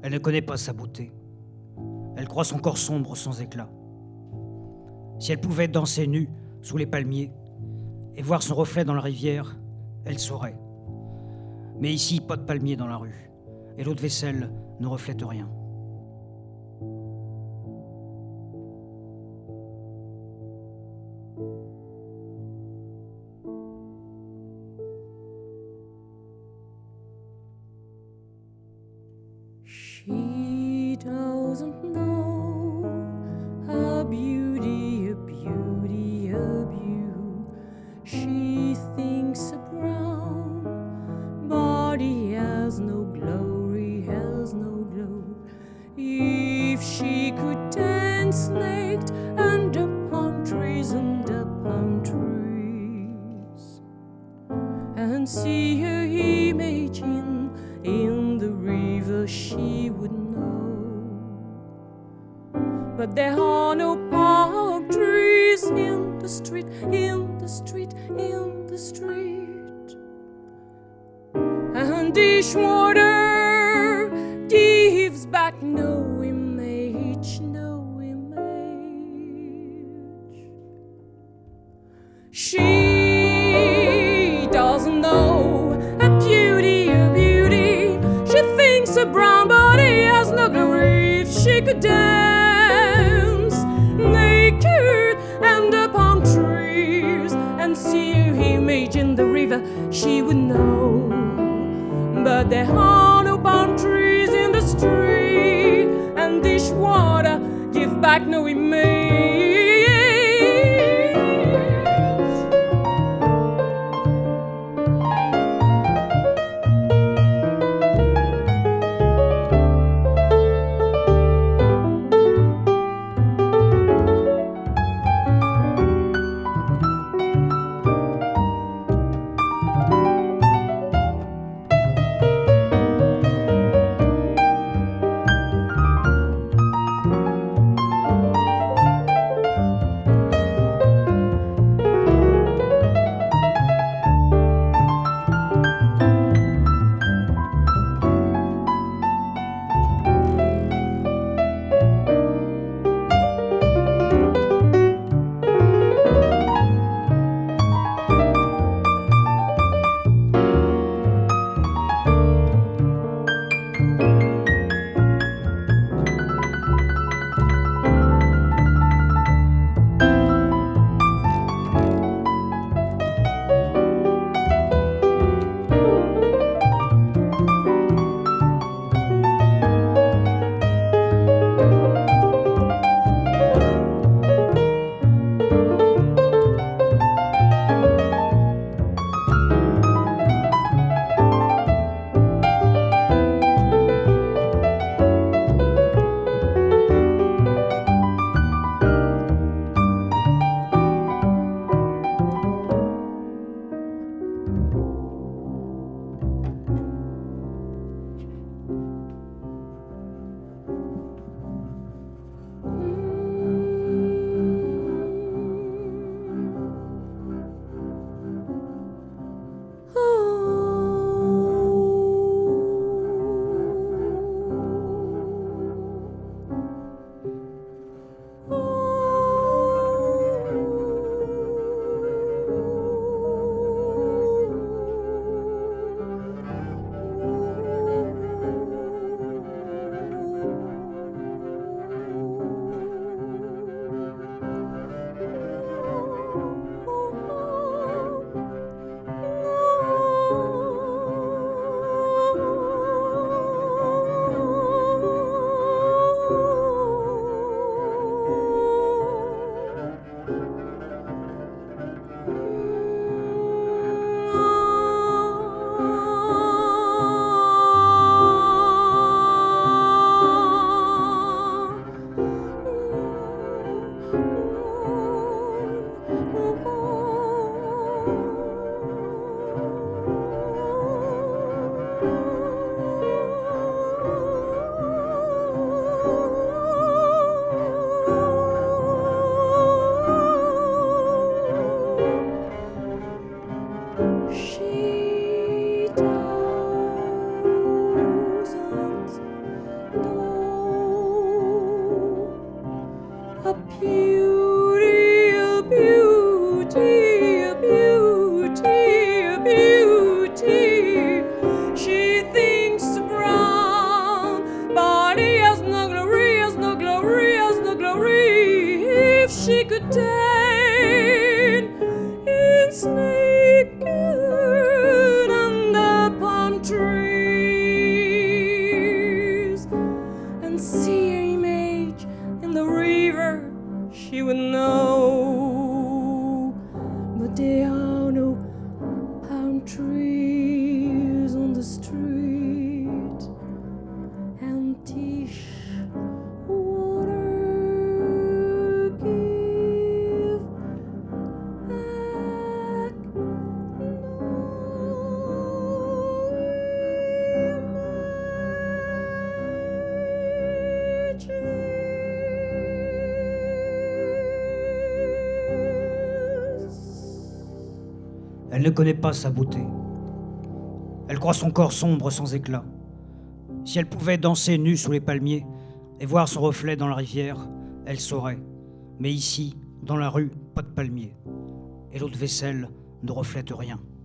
Elle ne connaît pas sa beauté. Elle croit son corps sombre sans éclat. Si elle pouvait danser nue sous les palmiers et voir son reflet dans la rivière, elle saurait. Mais ici, pas de palmiers dans la rue, et l'eau de vaisselle ne reflète rien. She doesn't know a beauty, a beauty, a beauty. She thinks a brown body has no glory, has no glow. If she could dance naked under palm trees, and see her image in the river, she would know. But there are no palm trees in the street, in the street, in the street. And dishwater gives back no image, no image. She doesn't know a beauty, a beauty. She thinks a brown body has no glory. If she could dance naked under palm trees and see her image in the river, she would know. But there are no palm trees in the street, and dishwater give back no image. Elle ne connaît pas sa beauté. Elle croit son corps sombre sans éclat. Si elle pouvait danser nue sous les palmiers et voir son reflet dans la rivière, elle saurait. Mais ici, dans la rue, pas de palmiers. Et l'eau de vaisselle ne reflète rien.